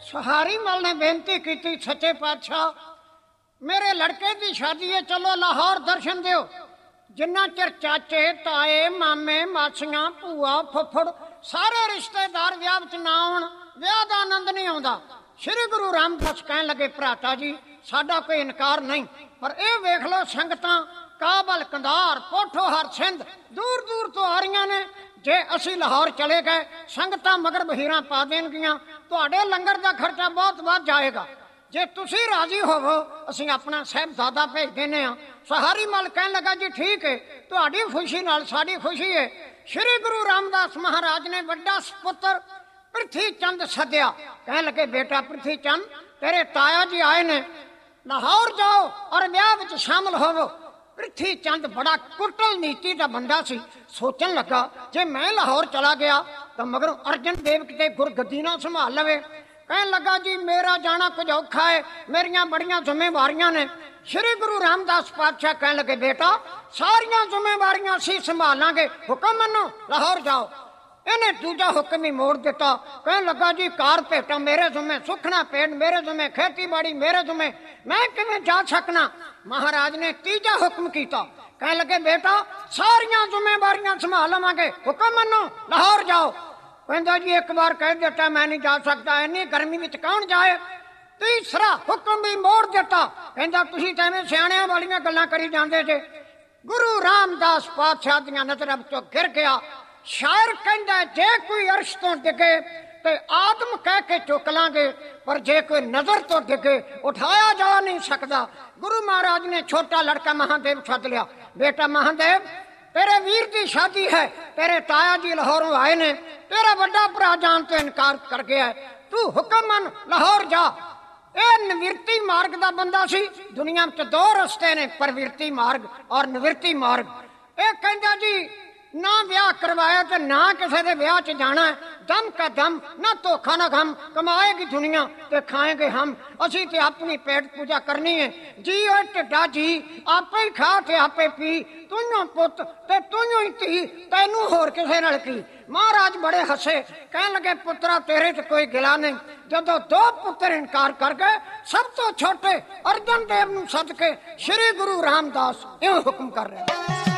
सहारी मल ने बेनती की, सच्चे पातशाह मेरे लड़के की शादी है, चलो लाहौर दर्शन दियो। जिन्ना चिर चाचे ताए मामे मासियां भूआ फुफड़ सारे रिश्तेदार विआह विच ना आउण विआह दा आनंद नहीं आउंदा। श्री गुरु रामदास कहन लगे, भराता जी साडा कोई इनकार नहीं, पर यह वेख लो संगतां काबल कंधार पोठोहर सिंध दूर दूर तो आ रही ने। जे असी लाहौर चले गए संगतां मगर बहीरां पा देणगियां, तुहाडे लंगर का खर्चा बहुत वध जाएगा। जे तुसी राजी होवो असी अपना साहिबजादा भेज देने। सहारी मल कहन लगा, जी ठीक है, तुहाडी खुशी नाल साडी खुशी है। श्री गुरु रामदास महाराज ने वड्डा सपुत्र पृथ्वी चंद सद्या। कहन लगे, बेटा पृथ्वी चंद तेरे ताया जी आए ने, लाहौर जाओ और ब्याह विच शामिल होवो। पृथ्वी चंद बड़ा कुटल नीति का बंदा सी। सोचन लगा, जे मैं लाहौर चला गया तो मगरों अर्जन देव किते गुरगद्दी ना संभाल लवे। कहन लगा, जी मेरा जाना कुछ औखा है, मेरिया बड़िया जिम्मेवारियां ने। श्री गुरु रामदास पातशाह कहन लगे, बेटा सारिया जिम्मेवारियां असी संभालांगे, हुक्म मनो लाहौर जाओ। इन्हें दूजा हुक्म ही मोड़ दिता। कहन लगा, जी कार भेटा मेरे जुम्मे, सुखना पेड़ मेरे जुम्मे, खेती बाड़ी मेरे जुम्मे, मैं किवें जा सकना। महाराज ने तीजा हुक्म किया। कहन लगे, बेटा सारिया जिम्मेवारियां संभाल लवांगे, हुक्म मनो लाहौर जाओ। कहंदा, जी एक बार कह दिता मैं नहीं जा सकता, इन्नी गर्मी विच कौन जाए। तीसरा हुक्म भी मोड़ दिता। कहंदा, तुसीं तां एवें सियाणियां वालियां गल्लां करी जांदे जे। गुरु रामदास पातशाह दियां नज़रां विचों गिर गया। शायर कहंदा, जे कोई अर्श तो डिगे ते आदम कह के चुक लांगे, पर जे कोई नजर तो डिगे उठाया जा नहीं सकता। गुरु महाराज ने छोटा लड़का महादेव सद लिया। बेटा महादेव तेरे वीर की शादी है, तेरे ताया जी लाहौरों आए ने, तेरा बड़ा भरा जान तो इनकार कर गया है, तू हुक्म मन लाहौर जा। यह निवृत्ति मार्ग का बंदा सी। दुनिया में दो रस्ते ने, प्रवृत्ति मार्ग और निवृत्ति मार्ग। यह कहंदा, जी ना ब्याह करवाया तो ना किसी के ब्याह च जाना है, दम का दम, ना धोखा ना गम, कमाएगी दुनिया ते खाएंगे हम। असी ते अपनी पेट पूजा करनी है। जी ओए टिड्डा जी, आपे ही खा ते आपे पी, तुइयों पुत ते तुइयों ही धी, तैनू होर किसे नाल की। महाराज बड़े हसे। कहन लगे, पुत्रा तेरे ते कोई गिला नहीं। जदों दो पुत्र इनकार कर गए, सब तो छोटे अर्जन देव नूं सद के श्री गुरु रामदास इउं हुक्म कर रहे।